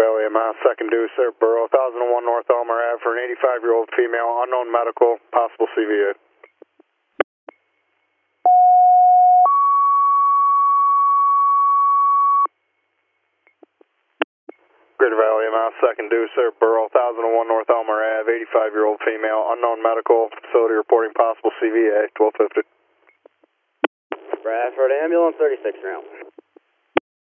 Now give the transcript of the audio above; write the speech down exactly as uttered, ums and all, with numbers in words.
Valley, M I, second deuce there, Borough, one thousand one North Elmer Ave for an eighty-five-year-old female, unknown medical, possible C V A. Greater Valley, M I, second deuce there, Borough, one thousand one North Elmer Ave, eighty-five-year-old female, unknown medical, facility reporting possible C V A, twelve fifty. Bradford ambulance, thirty-six round.